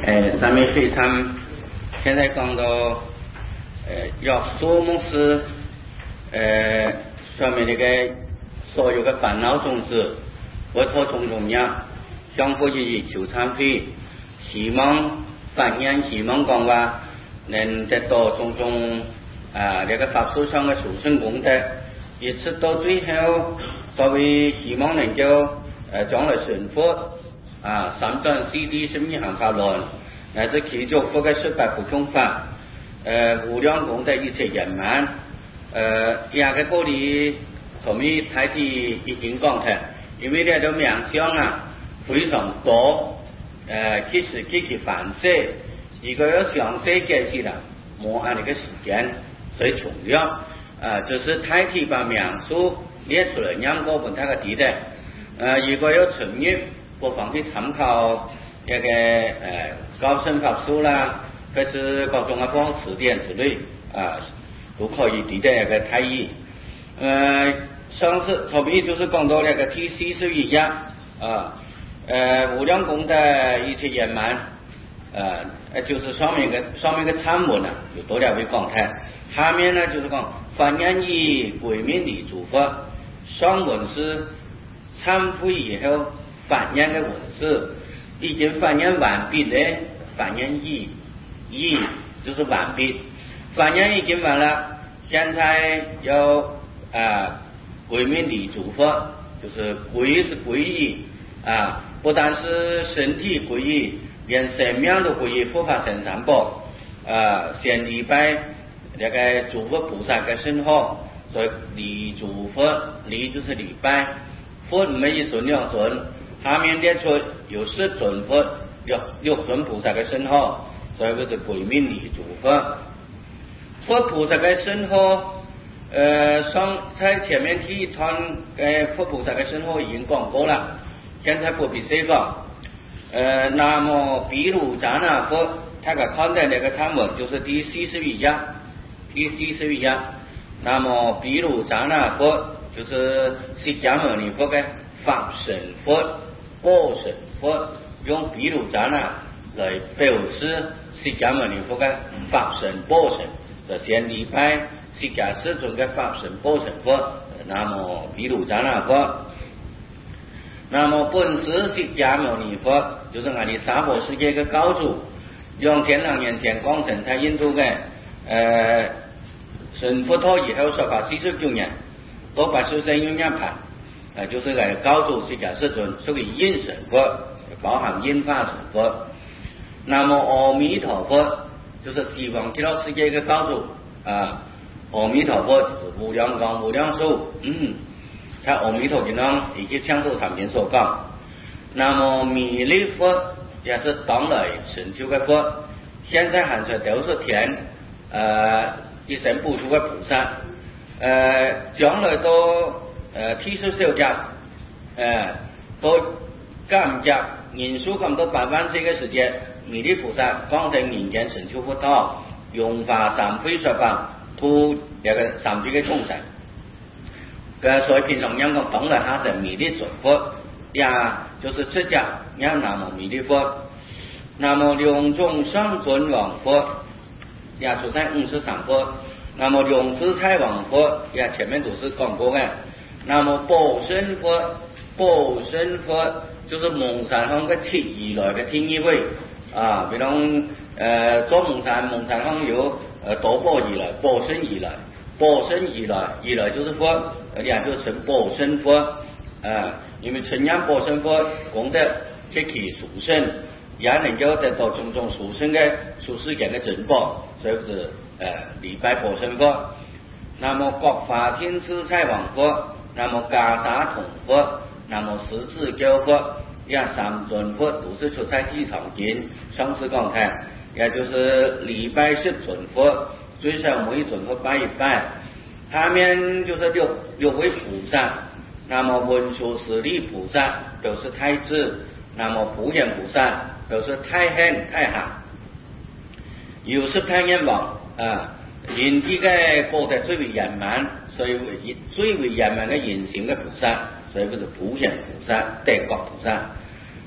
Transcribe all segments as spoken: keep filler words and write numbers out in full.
呃，上面非常现在讲到呃要说梦是呃上面那个所有的烦恼种子不错种种样相互意义求忏悔，希望反映希望讲话能得到种种啊这个法术上的殊胜功德，一直到最后所谓希望能够呃将来成佛啊三转四谛十密行法论，乃至其中佛的十八不空法，呃无量功德一切圆满，呃两个道理后面太极已经讲的，因为呢这冥想啊非常多，呃其实其其反射，如果要详细解释了，莫按那个时间，所以重要啊，就是太极把描述列出来两个本它的题的，呃如果要成立，不妨去参考那个呃高僧法书啦，或是各种的方词典之类啊，都可以提的那个太极。呃，上次后面就是讲到那个第四十一页啊，呃无量功德一切圆满，呃就是上面个上面个参文啊，有多两位讲台，下面呢就是讲翻译以归命礼诸佛，上文是忏悔以后翻译的文字，已经翻译完毕的，翻译义义就是完毕，翻译已经完了，现在要啊归命礼诸佛，就是皈是皈依啊，不但是身体皈依，连生命都皈依佛法僧三宝啊，先礼拜那个诸佛菩萨的圣号，所以礼诸佛，礼就是礼拜，佛没一尊两尊，下面列出有十尊佛，有六尊菩萨的圣号，所以就是归命礼诸佛。佛菩萨的圣号，呃，上在前面第一团呃佛菩萨的圣号已经讲过了，现在不必再讲。呃，那么比如咱那佛，他个看的那个参文就是第四十一页，第四十一页。那么比如咱那佛就是释迦牟尼佛的法身佛、报身佛，用比如咱那来表示释迦牟尼佛的法身报身，就先礼拜释迦世尊的法身报身佛。那么比如咱那佛，那么本师释迦牟尼佛就是我们娑婆世界的教主，用前两年前讲成在印度的呃成佛陀以后说法四十九年，多把修身用样盘，呃就是个教主释迦世尊，属于应成佛，包含应化成佛。那么阿弥陀佛就是西方极乐世界的教主啊，阿弥陀佛就是无量光无量寿，嗯，在阿弥陀经上以及强度产品所讲。那么弥勒佛也是当来成就的佛，现在喊出都是天呃一生不出的菩萨，呃将来都呃剃须修家，呃都感觉人数咁多百万岁的时间，弥勒菩萨刚在民间成就佛道，用法三非说法，度那个三界的众生。呃，所以平常人讲当来他是弥勒尊佛，也就是出家，也南无弥勒佛。那么两种上尊王佛，也出在五十三佛。那么两自在王佛，也前面都是讲过的。那么报身佛，报身佛就是蒙山上的七以来的天一位啊，比如呃做蒙山，蒙山上有呃多报以来，报身以来。报身以来，以来就是佛，也就成报身佛啊。因为纯阳报身佛功德极其殊胜，也能够得到种种殊胜的殊世间的珍宝，所以是呃礼拜报身佛。那么国法天自在王佛，那么伽沙统佛，那么十字教佛，也三尊佛都是出在地藏经上次讲的，也就是礼拜十尊佛。最少每一尊佛拜一拜，下面就是六六位菩萨，那么文殊师利菩萨都是太子，那么普贤菩萨都是太显太行，有是太阎王啊，人体的功德最为圆满，所以为最为圆满的人形的菩萨，所以不是普贤菩萨、地国菩萨。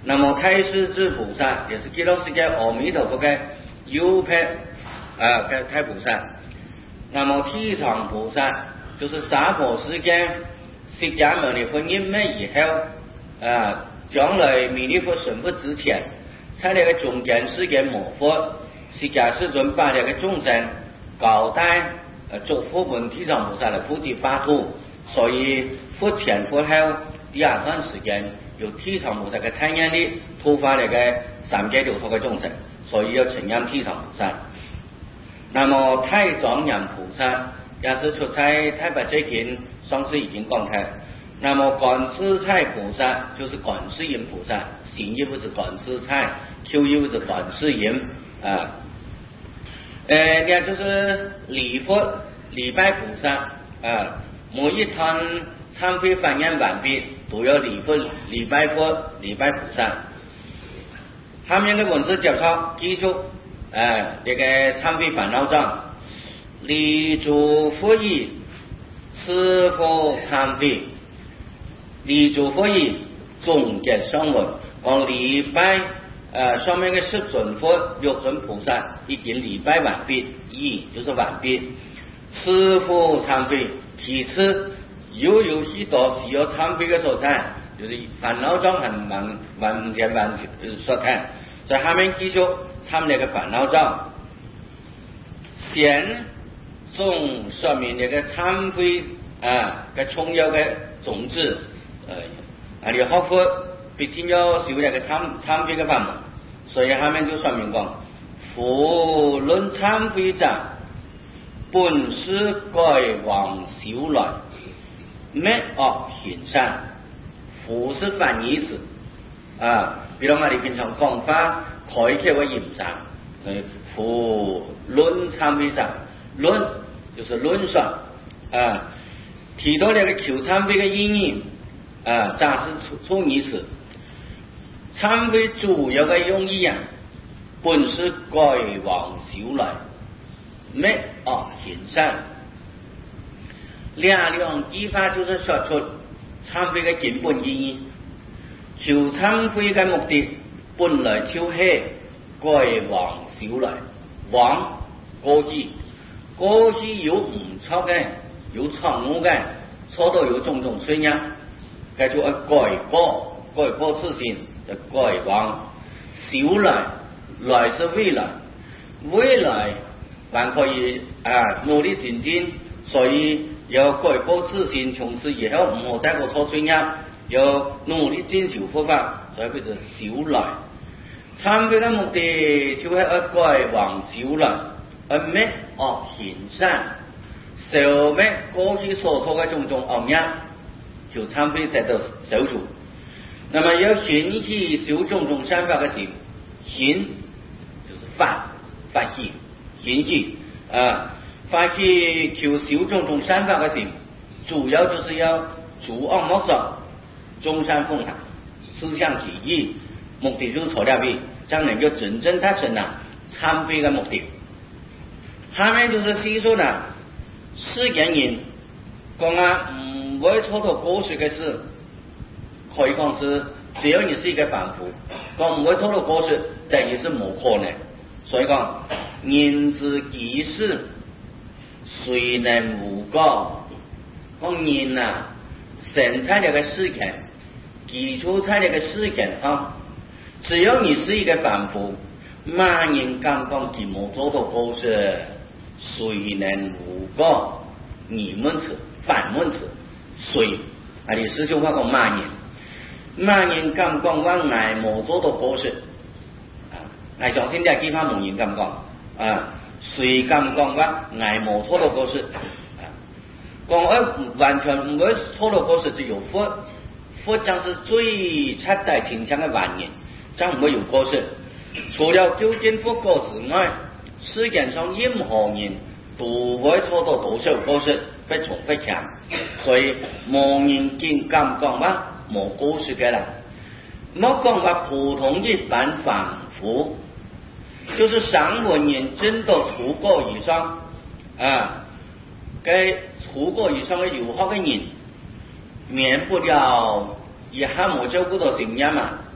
那么太师之菩萨也是极乐世界阿弥陀佛的右派啊的太菩萨。那么地藏菩萨就是娑婆世界释迦牟尼佛入灭以后啊，将来弥勒佛成佛之前，在那个中间世界末佛，释迦世尊把那个众生交代呃做佛本地藏菩萨的菩提法土，所以佛前佛后第二段时间由地藏菩萨嘅太阳力突发那个三界六道嘅众生，所以要承认地藏菩萨。那么太庄严菩萨也是出在太白最近上次已经讲开。那么观世菜菩萨就是观世音菩萨，行义不是观世菜，修义不是观世音啊。呃，也就是礼佛礼拜菩萨啊，每一趟忏悔翻译完毕，都要礼佛礼拜佛礼拜菩萨。下面的文字交叉记住，啊，这个忏悔烦恼章，礼诸佛意，是佛忏悔。礼诸佛意总结上文，讲礼拜呃上面的十尊佛、六尊菩萨已经礼拜完毕，意就是完毕。是佛忏悔，其次又有许多需要忏悔的所在，就是烦恼章很完完全完所看。在下面继续参那个烦恼章，先从说明那个忏悔啊个重要的种子。呃，啊，你学佛必定要修那个忏忏悔的法门，所以下面就说明讲，佛论忏悔者，本是该往修来，灭恶行善。佛是翻译词啊，比如我哋平常讲法，开启个言上，所以佛论忏悔者，论就是论说啊，提到那个求忏悔的意义。啊，这是从意思。忏悔主要的用意啊，本是该往修来，灭恶行善。两两句话就是说出忏悔的根本意义。求忏悔的目的本来就是该往修来，往過去，過去有唔錯嘅，有錯誤嘅，錯到有種種罪孽。该就要改过，改过自心，就改往修来，来是未来，未来还可以啊努力前进，所以要改过自心，从此以后唔好再过错罪孽，要努力进修佛法，所以叫做修来。忏悔的目的就系要改往修来，而灭恶行善，消灭过去所错的种种恶业。就忏悔得到消除，那么要寻起修种种善法的心，心就是发发起，心起啊，发起求修种种善法的心，主要就是要诸恶莫作，众善奉行，思想起义，目的就是错了的，这样能够真正达成了忏悔的目的。下面就是细说呢，世间人讲啊，嗯。唔会错到过去嘅事，可以讲是只要你是一个凡夫，讲唔会错到过去，这也是冇可能。所以讲人之几世，谁能无过？讲人啊，生在这个世间，基础在这个世间上，只要你是一个凡夫，万人敢讲佢冇做到过去，谁能无过？你们是反问词。谁啊？你师兄话讲万人，万人敢讲我挨冇做到过失啊！挨上现在几番冇人敢讲啊！谁敢讲我挨冇做到过失啊？讲我完全唔会做到过失，只有佛，佛将是最彻底清净的万人，将唔会有过失。除了究竟佛果之外，世界上任何人都唔会做到多少过失。非重非强，所以冇人见敢讲话冇过失嘅啦。莫讲话普通一般凡夫，就是上文人真到出国以上啊，嘅出国以上嘅游学嘅人，免不了一下冇照顾到经验嘛，一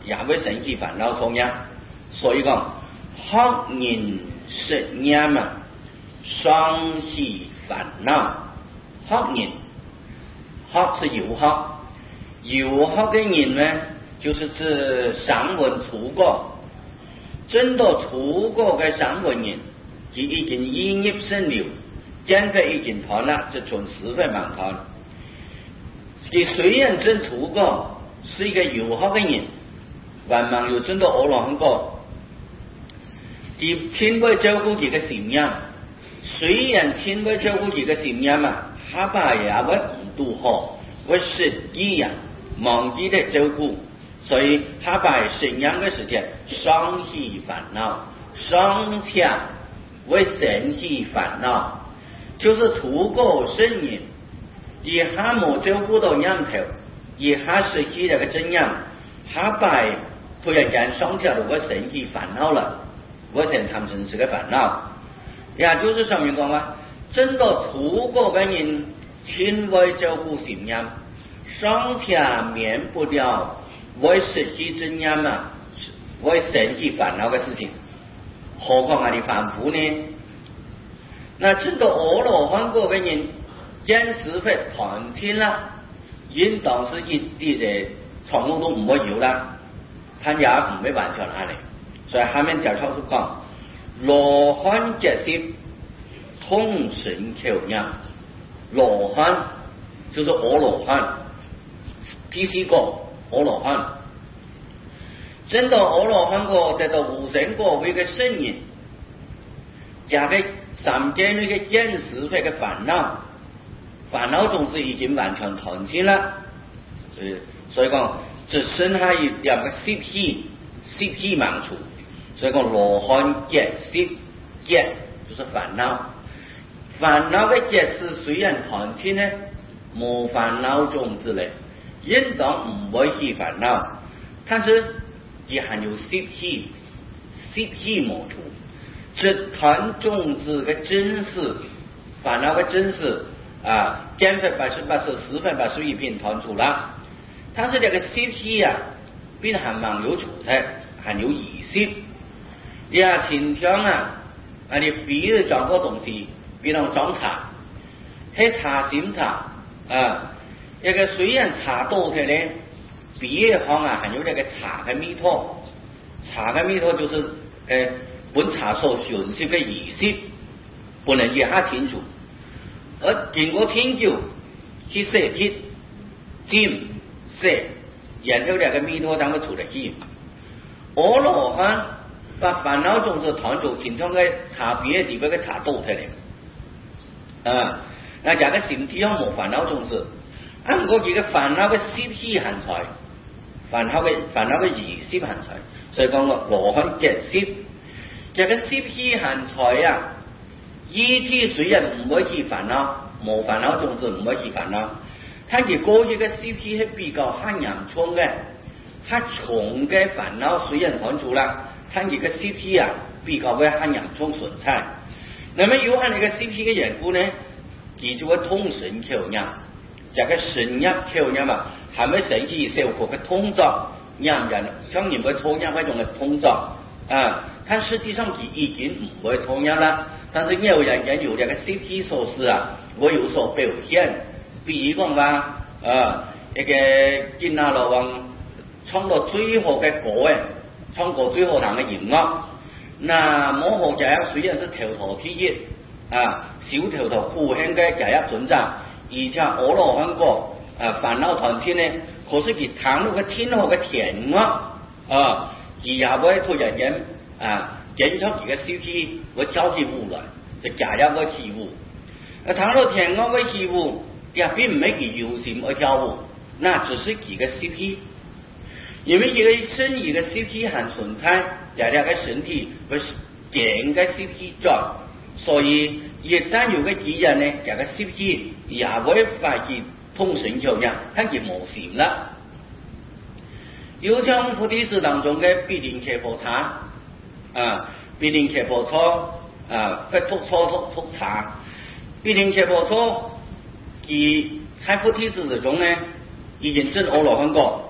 也会升起烦恼同样。所以讲，学人识念嘛，双系烦恼。学人，学是有学，有学的人呢，就是指上文出国，真到出国的上文人，佢已經醫業生了，減費已經談啦，就從十分忙談。佢雖然真出國，是一個有學嘅人，還忙又真到阿羅漢國，佢天會照顧佢嘅信仰，雖然天會照顧佢嘅信仰嘛，他把也會唔度好，會實際啊，忘記的照顧。所以他把信仰的事情雙系煩惱，雙向為神系煩惱，就是出國聖人，而他冇照顧到念頭，而他實際那個真樣，他把突然間雙條的為神系煩惱了，為神他們是個煩惱，也就是上面講嘛，真到出國的人，親為照顧信仰，雙條免不了。為實際真樣嘛，為神系煩惱的事情，何況我哋凡夫呢？那真到阿羅漢果嘅人，見識法談天啦，應當是一啲嘅錯誤都唔會有啦，他也唔會完全下嚟。所以下面教授就講，羅漢結識通神口念，羅漢就是阿羅漢，第四個。阿羅漢，真到阿羅漢果得到無生果位嘅聖人，加嘅三界裏嘅見識法嘅煩惱，煩惱總是已經完全斷盡啦。所以所以講，只剩下一點嘅習氣，習氣盲處。所以講羅漢結識結就是煩惱，煩惱嘅結識雖然斷盡呢，冇煩惱種子咧。應當唔會起煩惱，但是也含有習氣，習氣模糊，這談種子嘅真實，煩惱嘅真實啊，減分百分八十，十分八十一片談出啦。但是這個習氣啊，並含網有處態，含有意識，也前向啊，啊你比如講個東西，比如裝茶，係茶點茶啊。一個雖然茶多嘅呢，別行啊，還有那個茶嘅彌陀，茶嘅彌陀就是誒本茶所訊息嘅意思，不能一下清楚。而經過研究，去設鐵、尖、石，然後那個彌陀當佢出嚟去。阿羅漢把煩惱種子談做前窗嘅茶別地方嘅茶多嘅嚟，啊，那這個身體上冇煩惱種子。按過佢嘅煩惱嘅習氣行財，煩惱嘅煩惱嘅意識行財，所以講個羅漢結識，這個習氣行財啊，意志雖然唔會起煩惱，冇煩惱種子唔會起煩惱，但係過去嘅習氣係比較很嚴重嘅，很重嘅煩惱雖然看出啦，但係個習氣啊比較會很嚴重存在。那麼有係呢個習氣嘅緣故呢，佢就會通神口念。這個神入口念嘛，係咪神氣受過嘅通作，讓人相應會通念嗰種嘅通作啊？但實際上佢已經唔會通念啦。但是有人也有這個習氣所示啊，會有所表現。比如講話啊，一個見阿羅王唱到最好嘅歌誒，唱過最好聽嘅音樂。那摩訶迦葉雖然是頭陀天月啊，小頭陀苦香嘅迦葉尊者。而且阿羅漢果啊煩惱斷盡呢，可是佢談到個天後嘅甜樂啊，而也會突然間啊檢出佢嘅習氣會跳起舞來，就假一個起舞。啊談到甜樂嘅起舞，也並唔係佢有心而跳舞，那只是佢嘅習氣，因為佢嘅身體嘅習氣還存在，大家嘅身體會整個習氣轉，所以。一旦有個幾人呢，這個習氣也會發起通神口念，但係冇禪啦。有像菩提寺當中嘅必定切婆茶啊，必定切婆初啊，佢突初突突茶，必定切婆初，佢喺菩提寺之中呢，已經證阿羅漢果，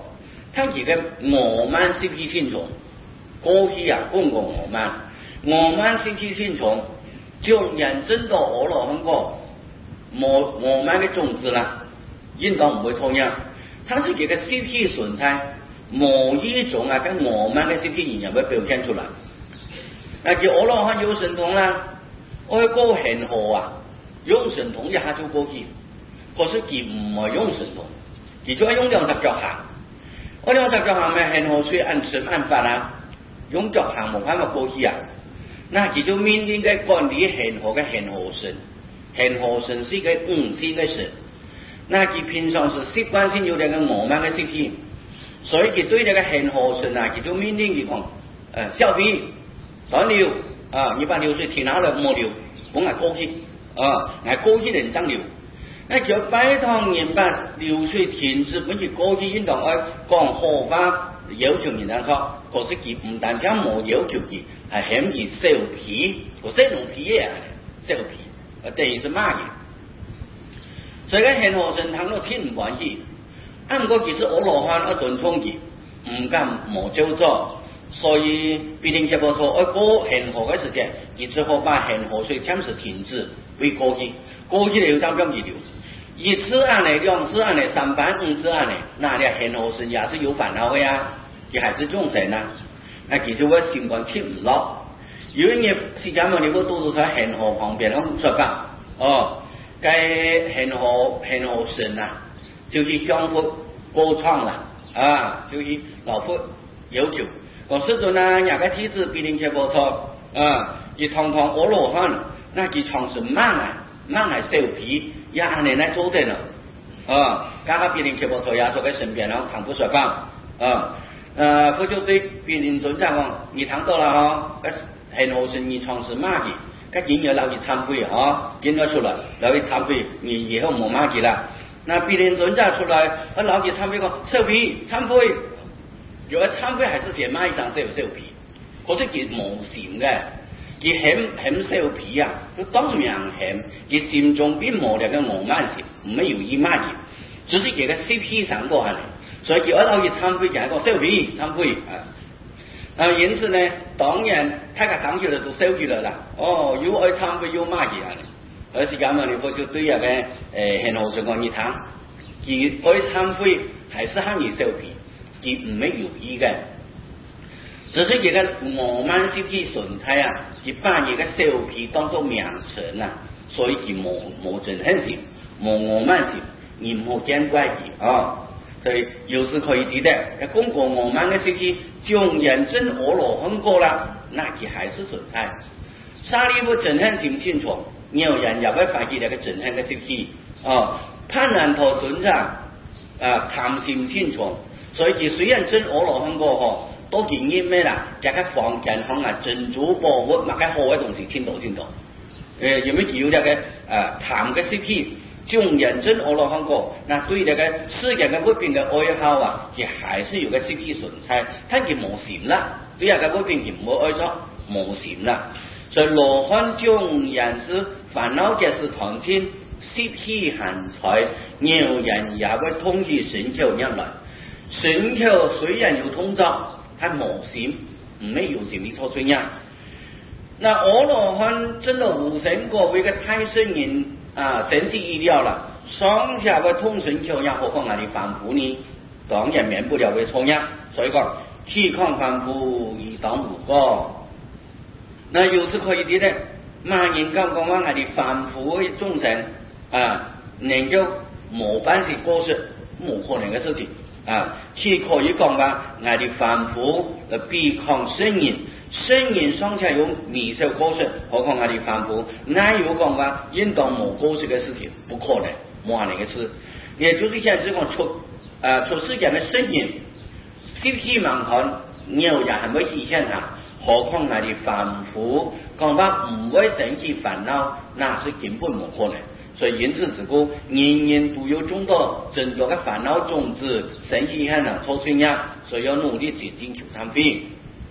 他而家傲慢失去信從，過去啊公共傲慢，傲慢失去信從，將人真到阿羅漢果，冇傲慢嘅種子啦，應當唔會同樣。他是佢嘅失去純態，冇一種啊跟傲慢嘅失去現象會表現出來。那叫阿羅漢有神通啦，愛過恆河啊，用神通一下就過去，可是佢唔係用神通，佢就係用兩隻腳行。我兩隻腳行咪恆河水按神按法啊，用腳行冇辦法過去啊。那佢就面臨嘅管理恆河嘅恆河神，恆河神是一個五性嘅神。那佢平常是習慣性有這個傲慢嘅習氣，所以佢對這個恆河神啊，佢就命令佢講，誒小皮斷流啊，你把流水停下來莫流，唔係過去啊，係過去人當流。那叫拜託人把流水停止，本嚟過去應當愛講合法要求人家錯，可是佢唔但止冇要求佢，係嫌佢收皮，個這種皮嘢啊，收皮，啊等於是罵佢。所以個恆河神通都聽唔慣佢，啊唔過其實阿羅漢一頓衝佢，唔敢冇照做，所以必定結果錯，愛過恆河嘅時間，佢只好把恆河水暫時停止，為過去，過去了就咁佢流。一次案呢，兩次案呢，三班五次案呢，那你恆河神也是有煩惱的呀，佢還是眾生啊，那其實我心肝聽唔落，有一日釋迦牟尼佛都是在恆河旁邊咁說法，哦，該恆河恆河神啊，就是向佛歌唱啦，啊，就是老佛要求，我說咗呢，廿個弟子必定結果錯，啊，一堂堂阿羅漢，那佢唱是慢啊，慢係收皮。也按你來做的了，啊，剛剛別人結果錯也坐在身邊，然後躺不說法，啊，呃，佛就對別人尊長講，你躺到了哈，個恆河神你創始罵佢，個人要留意懺悔啊，見咗出來留意懺悔，你以後冇罵佢啦。那別人尊長出來，我留意懺悔講收皮懺悔，如果懺悔還是寫罵一張收收皮，可是佢冇善嘅。佢嫌嫌收皮啊，佢當然嫌，佢心中並冇那個傲慢心，唔係有意罵佢，只是佢個 C P 上過下嚟，所以佢一攞去懺悔就係個收皮懺悔啊。啊，因此呢，當然大家講起來就收起來啦。哦，又愛懺悔又罵佢啊，而是咁樣，你佛就對那個誒恆河神講，你睇，佢愛懺悔還是喊你收皮，佢唔係有意嘅。只是這個傲慢失去純態啊，佢把這個收皮當作名稱啊，所以佢冇冇憎恨心，冇傲慢心，你唔好見怪佢啊。所以有時可以記得，公過傲慢嘅失去，將人真阿羅漢過啦，那佢還是純態。沙利夫憎恨心清楚，有人也會發現那個憎恨嘅失去啊。潘難陀尊者啊貪心清楚，所以佢雖然真阿羅漢過嗬。都見驗咩啦？一個房間可能珍珠寶物，乜嘅好嘅東西聽到聽到。誒，有冇叫這個誒談嘅失去，將人真阿羅漢過，那對這個世間嘅物品嘅愛好啊，佢還是有個失去純粹，睇佢無禪啦。對這個物品佢唔愛咗無禪啦。所以羅漢將人之煩惱嘅是談天，失去閒財，有人也會通於神橋入來。神橋雖然有通照。他冇禪，唔係有禪的錯錯呀。那阿羅漢真的無神果為個太聖人啊，神之意料了。上下個通神橋呀，何況那裡凡夫呢？當然免不了為錯呀。所以講，虛空凡夫亦當無過。那有時可以啲咧，萬人講講話，那裡凡夫嘅眾生啊，能夠冇辦事過失，冇可能嘅事情。啊，佢可以講話，我哋凡夫誒比抗聖人，聖人尚且有未受過失，何況我哋凡夫？哪有講話應當冇過失嘅事情？不可能，冇可能嘅事。也就是像這種出啊出世間嘅聖人，失去盲看，有人係會實現下，何況我哋凡夫講話唔會生起煩惱，那是根本冇可能。所以因此之故，人人都有眾多真多嘅煩惱種子，生起喺度錯算呀，所以要努力精進求禪避。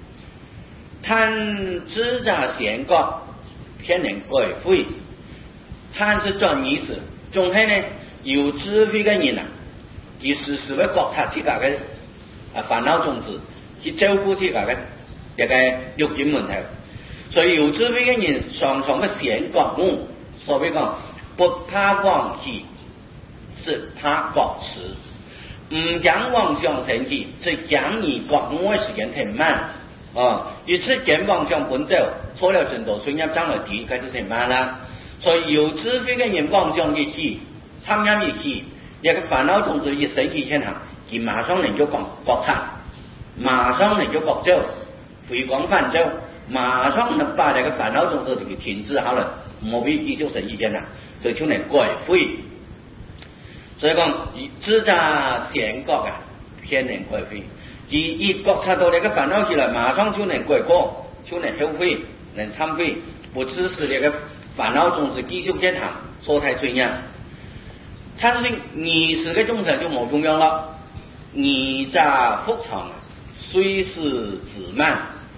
貪智者善覺，天人歸悔。貪是轉意思，總係呢有智慧嘅人啊，佢時時會覺察自己嘅啊烦恼种子去照顾去嗰個一個欲境問題。所以有智慧嘅人常常嘅顯覺悟，所謂講不怕妄起，是怕覺遲。唔講妄想成績，只講你覺悟嘅時間太慢。哦，一次見妄想本走，錯了程度，所以入將來跌，佢就太慢啦。所以有智慧嘅人妄想一起，參加一起，一個煩惱種子一升起現行，佢馬上能夠覺覺察，馬上能夠覺照，回光返照，馬上能把這個煩惱種子就給停止好了，冇必繼續升起現行，所以就能改悔。所以講，自在顯覺啊，偏能改悔。而一覺察到這個煩惱起來，馬上就能改過，就能後悔，能懺悔，不只是這個煩惱種子繼續現行，所太罪孽。但是你是個眾生就冇重要了，你在福長雖是自慢，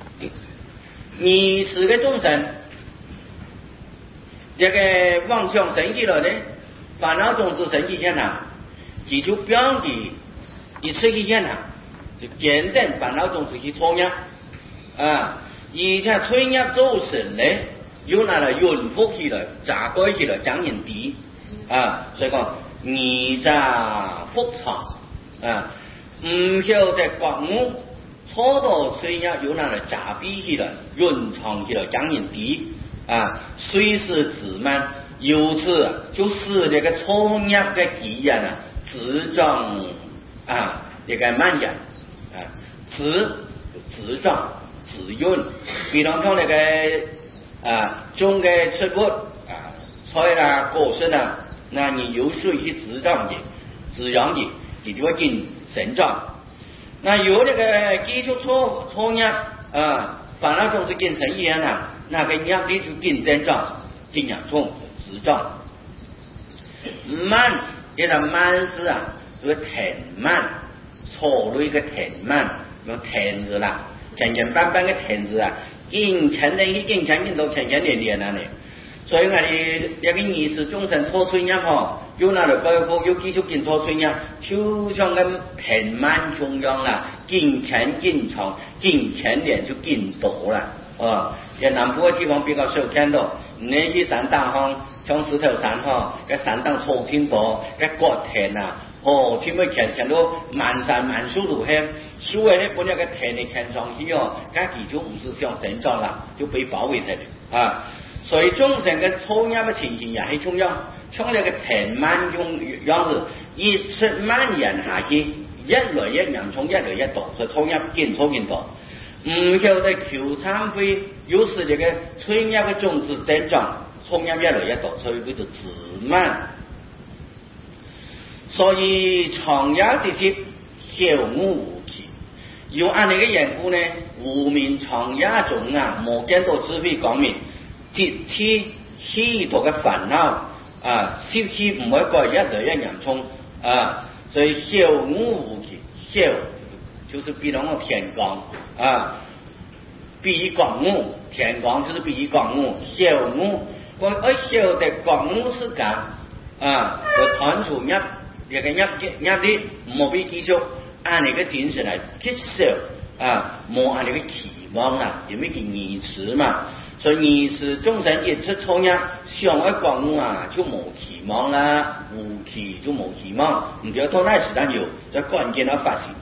你是個眾生，這個妄想升起來呢，煩惱種子升起現行，佢就表示一次起現行。就見證煩惱種子去錯業啊，而且錯業造成呢，又拿來潤福起來、加改起來、講人啲啊，所以講二雜福長啊，唔曉得覺悟，錯到錯業又拿來加比起來、潤長起來、講人啲啊，雖是自慢，由此就使這個錯業嘅基因啊，自長啊，這個慢人。啊，自自壯自潤，比方講那個啊種嘅植物啊菜啦果實啦，那你有水去滋長嘅、滋養嘅，佢就會進成長。那有那個基礎錯錯業啊，煩惱種子變成一樣啦，那個業力就變增長，進養種滋長。慢，這個慢字啊，就是停慢。錯類嘅停慢，用停字啦，前前班班嘅停字啊，經常的一經常經都前前連連啊你，所以我哋一個意識眾生錯罪業嗬，有那嚟改過，有繼續見錯罪業，就像咁停慢中樣啦，經常經長，經常連就見多啦，哦，在南部嘅地方比較少見到，你去山東鄉，像石頭山嗬，嘅山東錯天多，嘅國田啊。哦，天尾田田都滿山滿樹都係，樹誒本來個田嘅田上去哦，家己就唔是像成長啦，就被保衛住啊。所以眾生嘅錯業嘅情形也係重要，像呢個田慢種樣子，一出蔓延下去，一來一嚴重，一來一多，所以錯業見錯見多。唔曉得求懺悔，有時這個錯業嘅種子增長，錯業越來越多，所以叫做自慢。所以長夜之節，曉悟無期。有按呢個緣故呢，無明長夜中啊，冇見到智慧光明，節氣許多嘅煩惱啊，習氣唔會過一來一嚴重啊，所以曉悟無期，曉就是比方講天光啊，比喻光悟，天光就是比喻光悟，曉悟，我我曉得光悟是咁啊，就斷除一。這個業業力冇俾繼續按你個精神來接受啊，冇按你個期望啦，因為佢疑遲嘛，所以疑遲眾生一出錯業，想要覺悟啊就冇期望啦，無期就冇期望，唔知到那時間有，就關鍵嘅發生。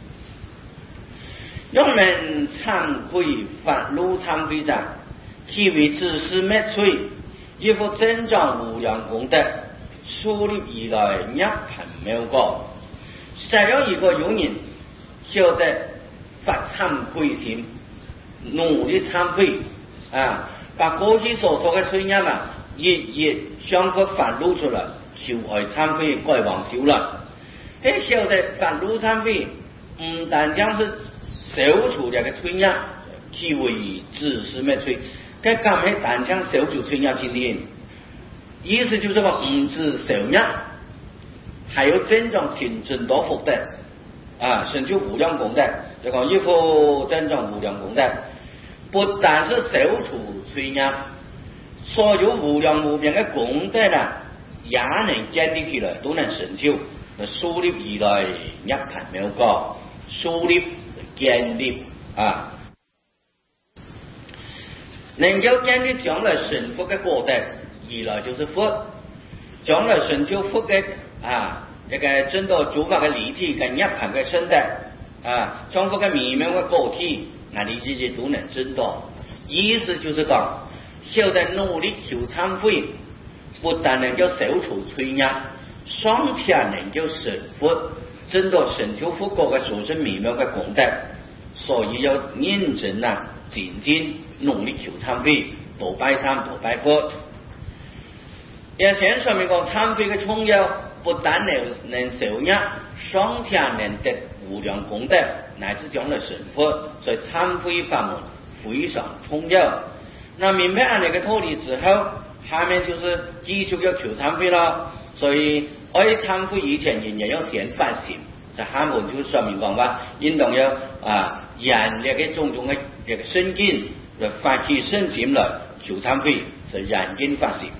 用人懺悔發怒懺悔者，其為自私滅罪，亦復增長無量功德。樹立以來涅槃妙果，再有一個有人曉得發懺悔心，努力懺悔啊，把過去所做嘅罪業啊，一一向佢發露出來，求愛懺悔改往修了。誒，曉得發露懺悔，唔單將是消除這個罪業，其為自私滅罪，佢咁係單將消除罪業經驗。意思就是話唔止受業，還有增長挺很多福德啊，成就無量功德。就講一副增長無量功德，不但是消除罪業，所有無量無邊嘅功德啦，也能建立起來，都能成就。樹立以來涅槃妙果， 树立、建立啊，能够建立将来神福的果德，二来就是福，将来成就福的啊，这个整个做法的立体跟入行的身德啊，将福的面面的个体，那你自己都能知道。意思就是讲，晓得努力求忏悔，不但能够消除罪孽，尚且能够神福，整个成就福国的所生面貌的功德。所以要认真啊，认真努力求忏悔，多拜忏，多拜佛。也先说明讲，忏悔的重要，不但能能受业，尚且能得无量功德，乃至将来成佛。所以忏悔法门非常重要。那明白按这个道理之后，下面就是继续要求忏悔了。所以爱忏悔以前，人也要先发心。在下面就说明讲话，应当要啊，严厉嘅种种嘅这个圣经来发起圣心来求忏悔，是严谨发心。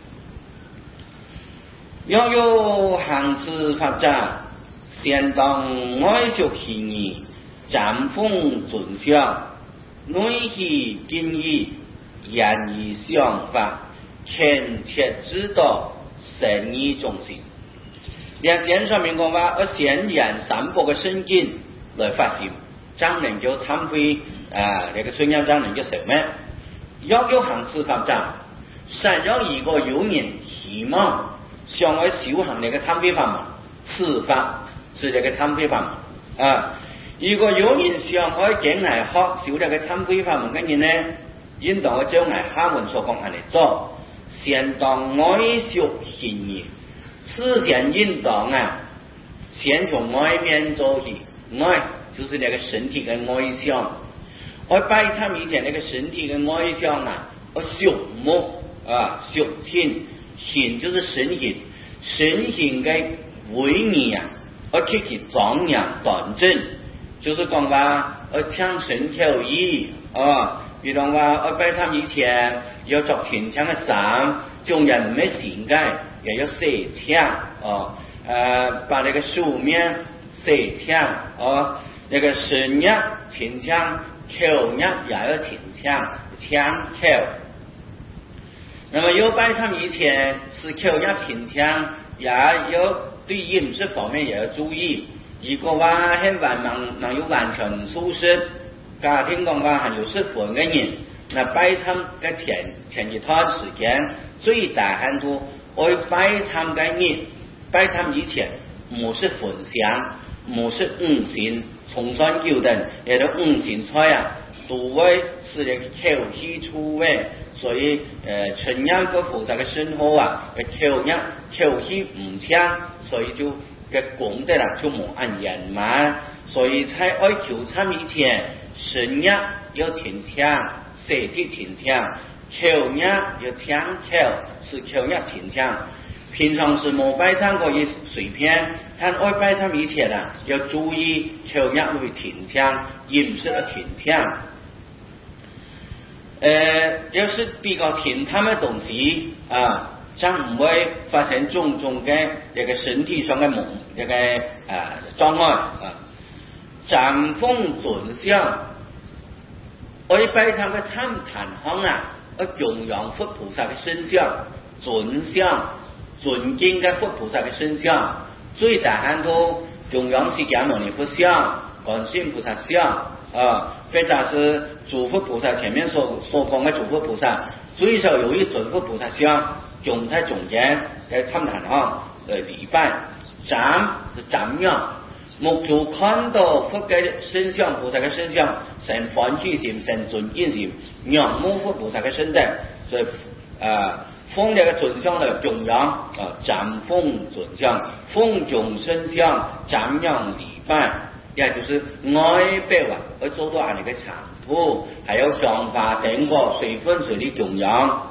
要有行持法者，先当爱惜其义，暂奉尊相，内喜敬意，言语想法，虔切知道，诚意忠心。两先说明讲话，要先言三宝嘅圣经来发心，才能够忏悔啊，这个罪孽才能够受灭。要有行持法者，想要一个有人希望。想要修行那个忏悔法门，此法是这个忏悔法门啊。如果有人想可以进来学修这个忏悔法门嘅人呢，应当将我下文所讲安尼做，先当爱惜行义。此前应当啊，先从外面做起，爱就是那个身体嘅外相。我拜忏以前那个身体嘅外相啊，我朽木啊，朽亲。行就是神行，神行的威仪啊，而且其庄严端正，就是讲话而抢神口义啊，比如话而拜忏以前要做天枪的伞，众人没性格也要写枪啊，呃，把那个书面写枪啊，那个神业天枪，口业也要天枪，枪口。那么有拜忏以前是口业天枪，也要对饮食方面也要注意。如果话很完能能有完全素食，家庭讲话还有适婚的人，那拜忏嘅前前一段时间最大限度，我拜忏嘅人，拜忏以前冇食焚香，冇食五行、重山九等，也都五行菜啊，都会使这个口气出味。所以，呃，承认个菩萨嘅生活啊，嘅口业口气唔强，所以就嘅功德啦就冇按圆满。所以在爱求忏以前，身业要天强，身体天强，口业要强口，是口业天强。平常时冇拜忏可以随便，但爱拜忏以前啊，要注意口业会天强，饮食要天强。呃，要是比较平淡的东西啊，才唔会发生种种嘅这个身体上嘅蒙这个啊障碍啊。暂奉尊相，我拜忏嘅参坛行啊，我供养佛菩萨嘅身相，尊相尊敬嘅佛菩萨嘅身相，最大限度供养释迦牟尼佛像、观世音菩萨像啊。或者是诸佛菩萨前面所所讲的诸佛菩萨，最少有一尊佛菩萨像，供在中间，在参坛上来礼拜，瞻是瞻仰，目珠看到佛的身相、菩萨的身相，生欢喜心、生尊敬心，仰慕佛菩萨的身德，所以啊，奉这个尊相来供养啊，瞻奉尊相，奉供身相，瞻仰礼拜。也就是爱表啊，要做到安尼个程度，还有想法等个随分随的供养，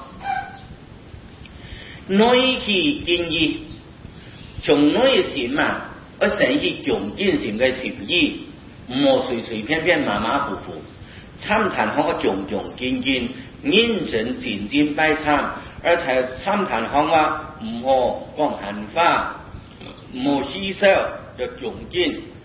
内气敬意，从内心嘛，要生起恭敬心嘅心意，唔好随随便便马马虎虎，参禅行个恭恭敬敬，认真认真拜忏，而且参禅行啊，唔好讲闲话，唔好嬉笑，要恭敬。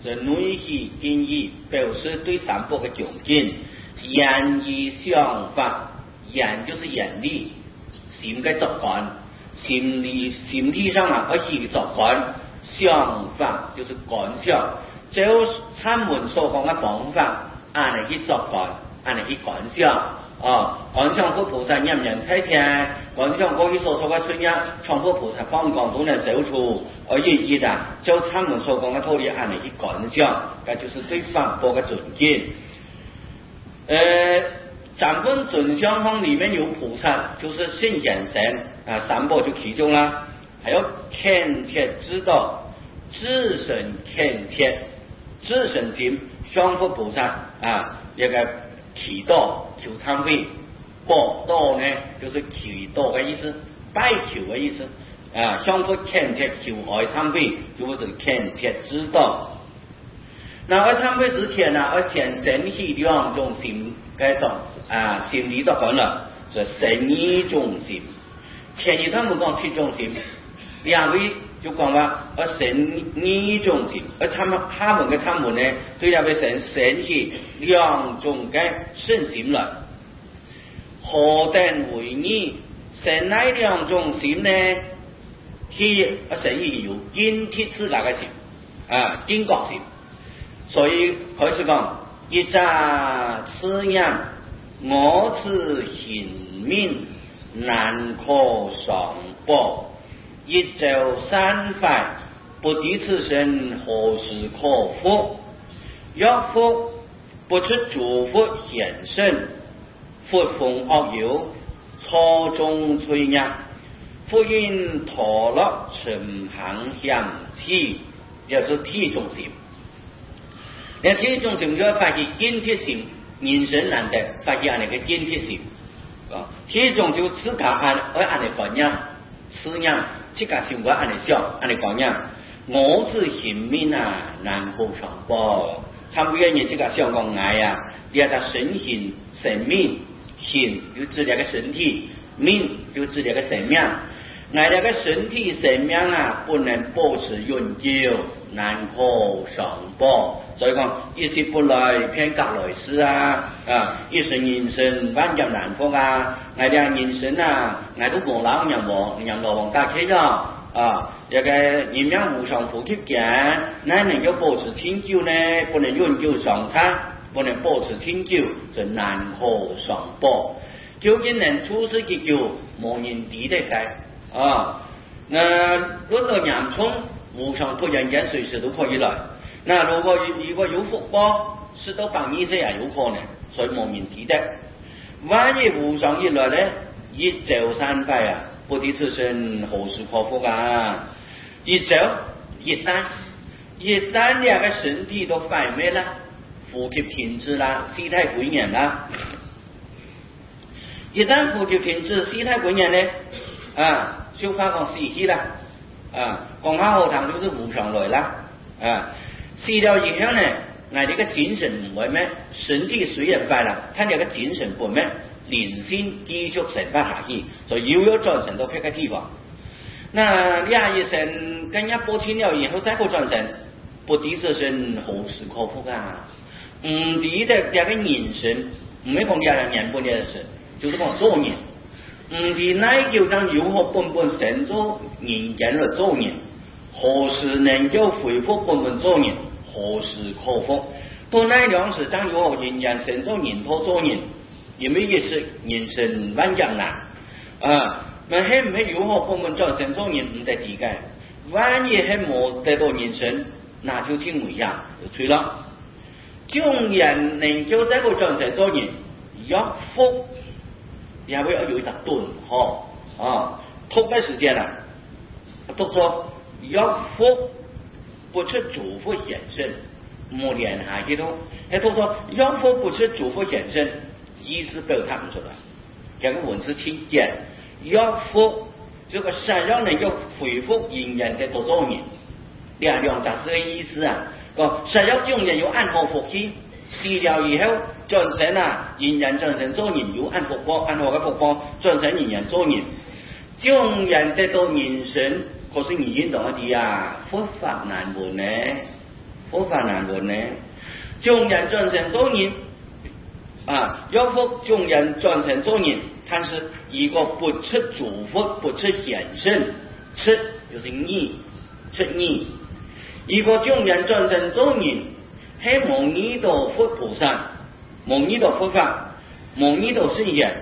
这内喜建议表示对三宝的崇敬，言语想法，言就是言理，心嘅习惯，心理心理上啊，而习惯，想法就是感想，就他们所讲嘅方法，按嚟去习惯，按嚟去感想。啊，感想佛菩萨念念开天，感想过去所说的春呀，传佛菩萨方光都能走出，而意义的就他们所讲的道理按嚟去感想，那就是对三宝的尊敬。呃，三分尊相方里面有菩萨，就是圣贤神啊，三宝就其中啦，还有天铁之道，自身天铁，自身心，双佛菩萨啊，一个祈祷。求忏悔，报道呢就是祈祷的意思，拜求的意思啊。相佛恳切求爱忏悔，就是恳切知道。那爱忏悔之前呢，而先珍惜两种心该种啊，心理都讲了，是神意中心。前一他们讲七种心，两位就讲话而神意中心，而他们他们跟他们呢，对那位神神系两种嘅圣心了。何等为你神那两种心呢？ที่神意有坚铁之那个心啊，坚决心。所以开始讲，一扎此样，我此行命难可上报。一昼三法，不敌此身，何时可复？若复，不出诸佛显圣，佛风恶有，错中吹压，佛运陀落，尘行相起，就是体中心。那体中心就要发现坚铁心，人生难得发现那个坚铁心啊。体中就自家按而按的观念，思想。这个想法按你想，按你讲呀，我是行命啊，难可上报。他们愿意这个想讲爱呀，第二个身心生命，心就指那个身体，命就指那个生命。爱那个身体生命啊，不能保持永久，难可上报。所以讲一时不来，偏隔来世啊！啊，一生人生万劫难复啊！我哋人生啊，我都望老人王，人老王大车咗啊！一个人命无常苦贴件，哪能够保持天久呢？不能永久上他，不能保持天久，就难可上报。究竟能出世结局，无人抵得开啊！那论到洋葱，无常突然间随时都可以来。那如果如果有福报，是到百年这也有可能，所以冇人抵得。万一无常一来呢，一走三拜啊，不敌此身，何时可复啊？一走一散，一散两个身体都毁灭了，呼吸停止啦，尸体归元啦。一旦呼吸停止，尸体归元呢，啊，就发讲死去啦，啊，讲下后堂就是无常来啦，啊。死了以后呢，我这个精神唔会咩，身体虽然坏了，但这个精神不咩，灵性继续生发下去，所以又要转生到别个地方。那两一生跟人家报清了以后再过转生，不敌这身何时可复啊？唔敌的这个人生，唔系讲两年半年的事，就是讲做人，唔敌那就讲如何本本生做人间的做人，何时能够恢复本本做人？何时可复？到那两时，当如何人间生做人托做人，有没有意思？人生万劫难啊！那系唔系如何本本转生做人唔得理解？万一系冇得到人生，那就挺危险，就吹了。纵然能够在个转生做人，要复也会要有一个顿号啊，拖个时间了，都说要复。不出主佛显身，莫连下去咯。还都说要佛不出主佛显身，意思表达出来，这个文字听见。要佛这个想要能够恢复人人的多少年，两两杂是个意思啊。讲想要众人有按好福气，死了以后转生啊，人人转生做人有按福报，按好的福报转生人人做人，众人得到人生。可是你引导的啊，佛法难闻呢， 佛法难闻呢？众人转成做人啊，要佛众人转成做人，但是一个不出诸佛，不出显身，出就是你，出你。一个众人转成做人，系蒙尼陀佛菩萨，蒙尼陀佛法，蒙尼陀圣贤，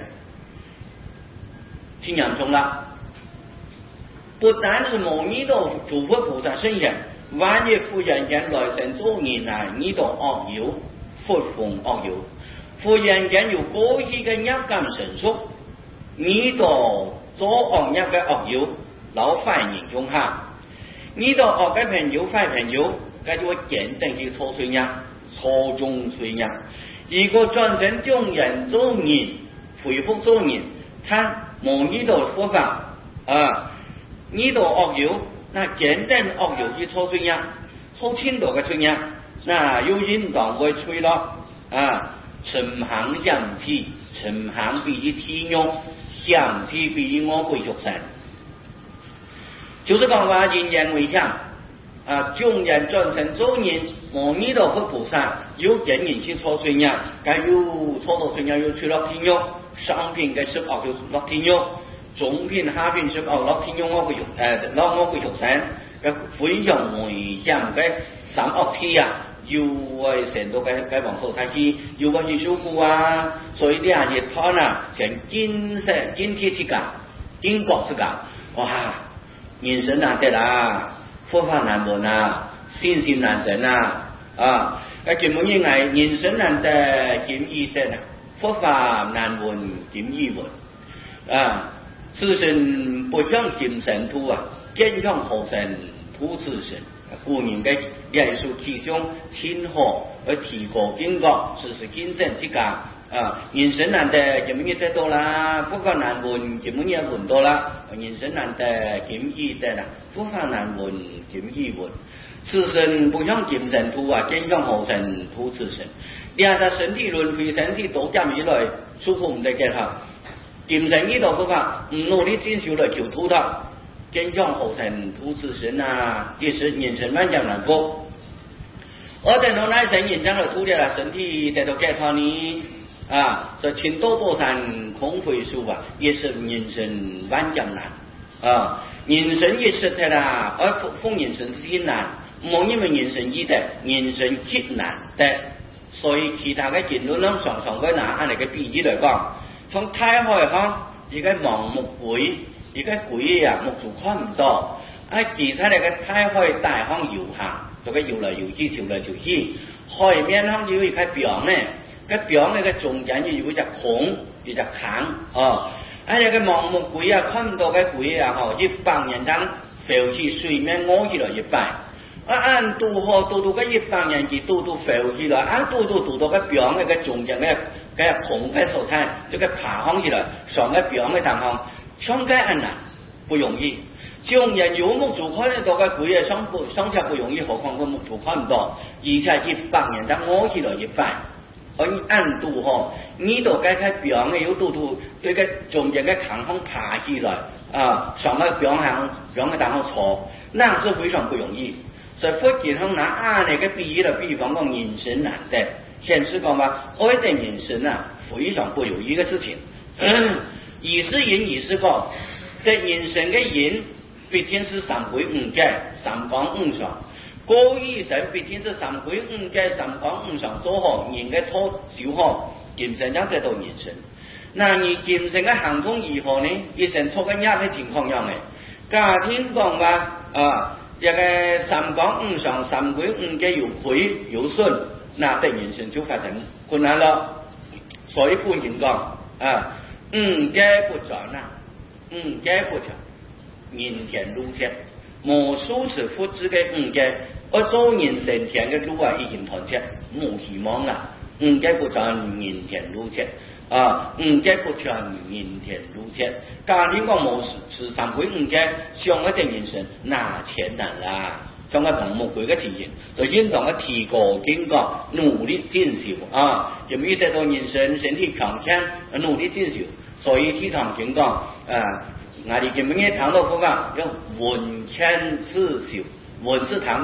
听讲中了。不单是蒙尼陀诸佛菩萨圣贤，万一佛人间来生做人啊，尼陀恶友，佛奉恶友，佛人间有过去嘅业感成熟，尼陀做惡業嘅惡友，老犯人中下。呢度惡嘅朋友壞朋友，佢就會簡定去錯碎人，錯中碎人。如果轉成眾人做人，回復做人，他冇呢度佛法啊，呢度惡友，那簡定惡友去錯碎人，錯千度嘅碎人，那有人當會吹咯啊，尋行相似，尋行比喻天用，相似比喻我歸屬神。就是講話人人為相啊，眾人轉成做人，無呢度佛菩薩有見人去錯碎人，佢有錯到碎人要去落天獄，上品嘅十惡就落天獄，中品下品十惡落天獄我個肉誒落我個肉身，嘅非常為相嘅三惡氣啊，要為成到嘅嘅黃素太氣，要個去修苦啊，所以啲人熱湯啊，成金色金鐵之感，金國之感，哇！人生難得啊，佛法難聞啊，信心難成啊，啊！誒根本應係人生難得見醫生啊，佛法難聞見醫聞啊！此生不想見神土啊，見向後生土此神。故人嘅藝術其中天河而提高境覺，這是精神之家。啊，人生難得見乜嘢得到啦，佛法難聞見乜嘢聞到啦，人生難得見醫得啦，佛法難聞見醫聞。此生不想見神土啊，見向後生土此生。你睇下身體輪迴，身體都減起來，舒服唔得嘅嚇。見神呢度佛法，唔努力進修來求土他，見向後生土此生啊，也是人生萬丈難過。我等到那生人將來土的啦，身體得到解脫呢。啊，這青多波山空回數啊，也是人生萬丈難啊！人生也是的啦，而奉人生是艱難，冇因為人生易得，人生極難得。所以其他嘅經論呢，常常會拿按嚟嘅比喻嚟講，從太海方而家盲目鬼，而家鬼啊目珠看唔到，啊其他嚟嘅太海大方遊行，就嘅遊來遊去，遊來遊去，海面方有一塊表呢。cái biểu này cái trùng chẳng như cái chặt khủng thì chặt kháng ờ ai cái mong một quỷ à không đâu cái quỷ à họ giúp bằng nhân đang phèo chi suy men ngó gì rồi giúp bài à anh tu họ tu tu cái giúp bằng nhân chỉ tu tu phèo gì rồi anh tu tu tu tu cái biểu này cái trùng chẳng cái cái khủng cái sầu than cho cái phá hông gì rồi xong cái biểu này thằng hông xong cái anh à不容易众人有目珠看得到嘅鬼啊，上不上下不容易，何況個目珠看唔到，而且一幫人當我起來一拜。而按度吼，呢度嘅嘅表嘅有度度對嘅中間嘅扛風爬起來啊，上個表行表嘅當中坐，那是非常不容易。所以佛經上拿按呢個比喻的比方講人生難得，顯示講話愛的人生啊，非常不容易嘅事情。二是人二是果，在人生嘅人必定是三歸五戒，三光五常。過醫生必定是三歸五戒，三光五常做好，人嘅錯少好，驗證咗得到人生。那你驗證嘅行通如何呢？一生錯嘅壓嘅情況樣嘅，家庭講話啊，一個三光五常、三歸五戒有虧有損，那對人生就發生困難了。所以古人講啊，五戒不轉啊，五戒不轉，人天路鐵。無數次佛子嘅五戒，我做人生前嘅路啊已經斷絕，冇希望啦。五戒不轉人天路鐵啊，五戒不轉人天路鐵。家庭講冇是三歸五戒，上一定人生那艱難啦。將個同目鬼嘅體現，就應當嘅提高警覺，努力進修啊，就唔要得到人生身體強健，努力進修。所以提倡警覺啊。我哋今日談到佛法，叫聞謙次修，聞是談到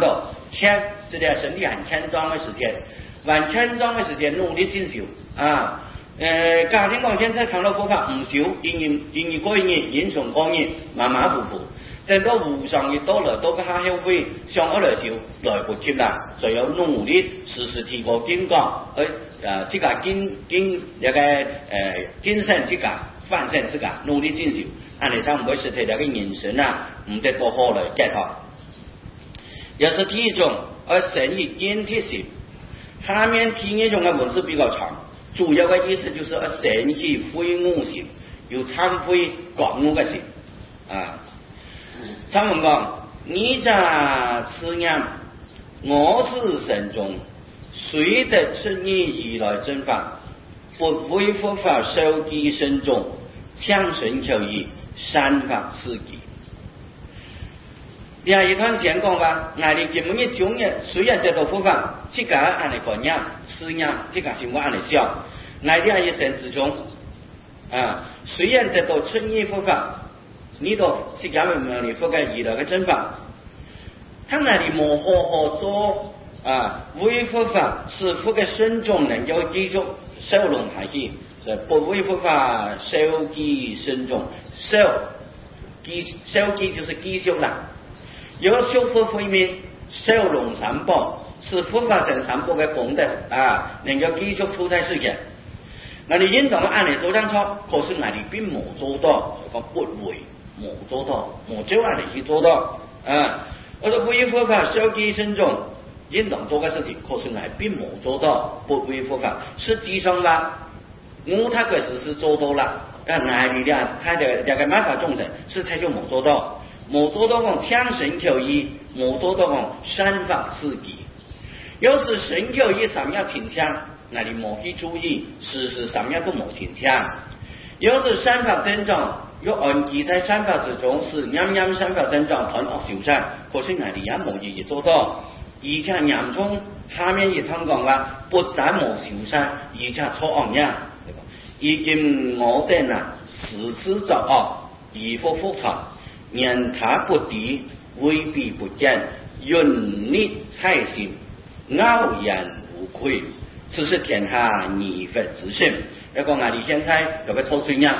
欠这个身体很欠装的时间，还欠装的时间努力进修啊。呃，家庭讲现在康乐佛法唔少，因因因一个人因从个人马马虎虎，等到无上一到了，到个下后悔，上二来就来不及啦，就要努力时时提高境界，而呃这个精精那个呃精神这个反省这个努力进修，按理上唔会是睇那个人生啊，唔得多好来解脱。也是第一种，而神以坚铁性，下面第一种的文字比较长。主要的意思就是要神以悔悟性，有忏悔觉悟的性啊。他们讲，你在此念我是神中，谁得出你而来正法，不为佛法受记身中，强神求义，善法自己。你係一趟前講話，我哋根本一種嘢，雖然得到佛法，即個按嚟講呀，思呀，即個是我按嚟想。我哋係一生之中，啊，雖然得到春意佛法，呢度即個唔係你佛嘅而來嘅真法，他那裡冇好好做啊，為佛法是佛嘅身中能夠繼續收攏下去，所以不為佛法收記身中，收記收記就是繼續啦。有修佛慧命，收攏三寶，是佛法成三寶嘅功德啊，能夠繼續出在世間。我哋應當按嚟做當初，可是我哋並冇做到，講不為冇做到，冇就按嚟去做到啊。我說為佛法收記身中，應當做嘅事情，可是我哋並冇做到，不為佛法。實際上啦，我他個事是做到啦，但我哋咧，他的兩個萬法眾生，是他就冇做到。冇做到講強神求義，冇做到講善法自己。要是神求義三樣傾向，那你冇去注意，事實三樣都冇傾向。要是善法增長，要按記在善法之中，是啱啱善法增長團惡修善，可是那你也冇意義做到。而且嚴重下面一趟講話，不但冇修善，而且錯惡呀，已經我哋啊時時作惡，而復復藏。念他不敵，威逼不见，云力太心，傲然无愧，此是天下逆佛之性。一個我哋現在有個錯算呀，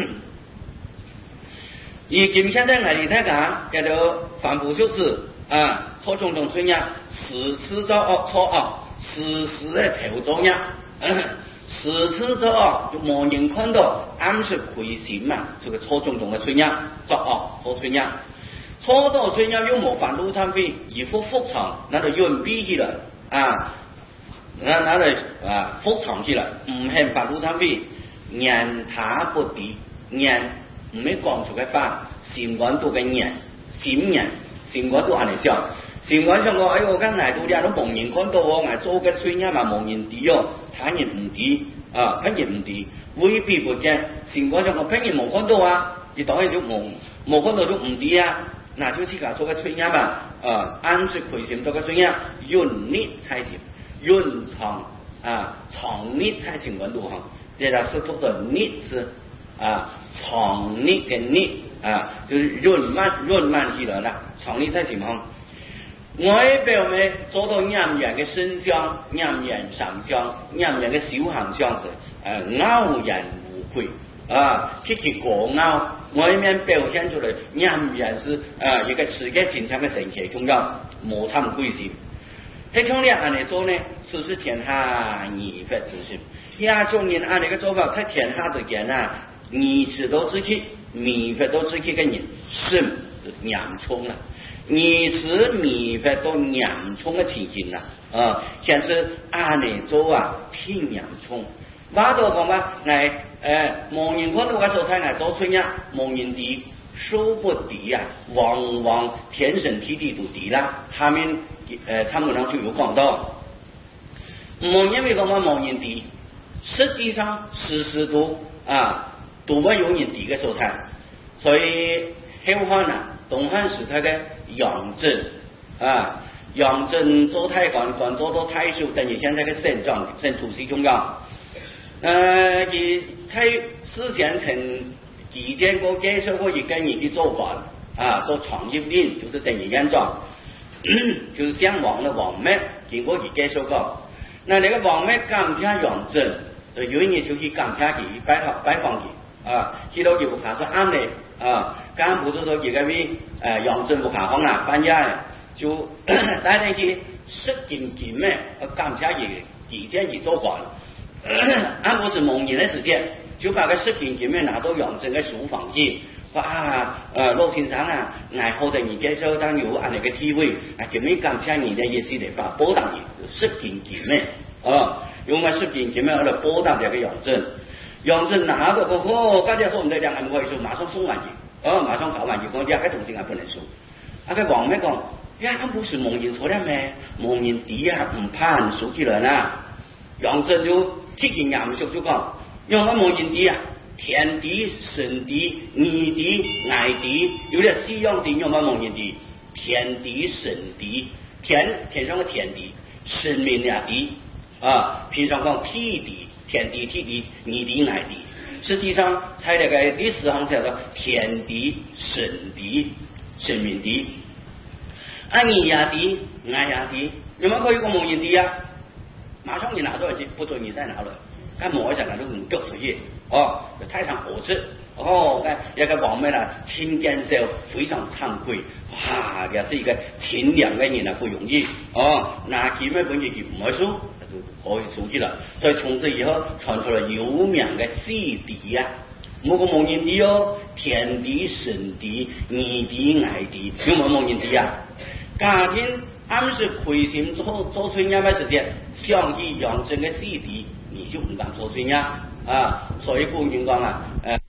而今現在我哋睇下，叫做凡夫俗子啊，錯種種算呀，時時作惡錯惡，時時的頭做呀。時時作惡，就冇人看到，暗示虧心嘛，這個錯種種的罪業，作惡錯罪業，錯到罪業又冇犯路參悔，而復復藏，那就潤逼起來啊，那那就啊復藏起來，唔係犯路參悔，言他不敵，言唔係講出嘅法，心肝都嘅言，心言，心肝都按嚟講。心肝上講，哎呦，我講捱到啲人都冇人看到我，捱做嘅罪業嘛冇人知哦。他人唔知啊，他人唔知，威逼不見。心肝上講，他人冇看到啊，你當然就冇冇看到就唔知啊，那就自家做個罪業嘛，啊，暗示虧心做個罪業，潤力太心，潤藏啊，藏力太心肝度行，這個是讀的力是啊，藏力跟力啊，就是潤滿潤滿起來啦，藏力太心行。外表咪做到嚴嚴嘅身相、嚴嚴上相、嚴嚴嘅修行相嘅，誒傲然無愧啊，極其過傲，外面表現出來嚴嚴是啊一個世界經常嘅神奇重要，無貪貴心。喺種咧按嚟做呢，是是天下逆佛之心。亞種人按嚟嘅做法，喺天下之間啊，逆佛都之氣，迷佛都之氣嘅人，是嚴重啦。你是迷佛都嚴重嘅情形啦，啊，像是按嚟做啊，挺嚴重。話到講話，係誒無人看到嘅時候，睇係做出呀，無人知，殊不敵啊，往往天神地地都敵啦。下面誒，他們就有講到，唔因為講話無人知，實際上時時都啊，都冇有人敵嘅時候睇，所以後漢啊，東漢時代嘅楊震啊，楊震做太官，官做到太守，等於現在嘅省長、省主席重要。呃，以太事先曾幾見過介紹過一個人去做官啊，做創業人，就是等於院長。 就是想王的王脉，经过佢介绍过。那那个王脉感听杨震，就有一年就去感听佢拜访拜访佢啊，去到佢屋下说啱嚟啊，咁不是说佢嗰邊誒楊震屋下方啦，半夜就帶你去識見見咩，感聽佢幾天佢做過。安不是蒙年的時間，就把個識見見咩拿到楊震嘅書房去。話啊，誒陸先生啊，愛好的你介紹當有安尼個體會，啊，咁樣感謝你的也是嚟把報答你，識見見咩，啊，用埋識見見咩嚟報答這個楊震，楊震拿到個哦，大家說唔得兩萬塊數，馬上送完去，哦，馬上搞完去，講啲個同事還不能收，啊個王咩講，呀，不是蒙人錯了咩？蒙人底啊唔怕數起人啊，楊震就鐵勁嚴肅就講，用個蒙人底啊。天地、神地、義地、愛地，有啲西洋地用乜蒙人地？天地、神地，天天上嘅天地，神明嘅地啊，平常講地地、天地、地地、義地、愛地。實際上，喺呢個第四行叫做天地、神地、神明地。啊，義呀地、愛呀地，有冇可以個蒙人地啊？馬上你拿咗去，不准你再拿了。看摸一下，那都唔夠水嘅，哦，太上火車，哦，看一個王妹啦，聽見之後非常慚愧，哇，也是一個勤良嘅人啊，不容易，哦，拿起咩本嘢佢唔會輸，就可以出去了，所以從此以後傳出了有名嘅四地啊，冇個蒙人地哦，天地、神地、義地、愛地，有冇蒙人地啊？家庭暗示虧心之後做出啱嘅時間，想起楊震嘅四地。你就唔敢做專呀啊！所以古人講啊，誒、呃。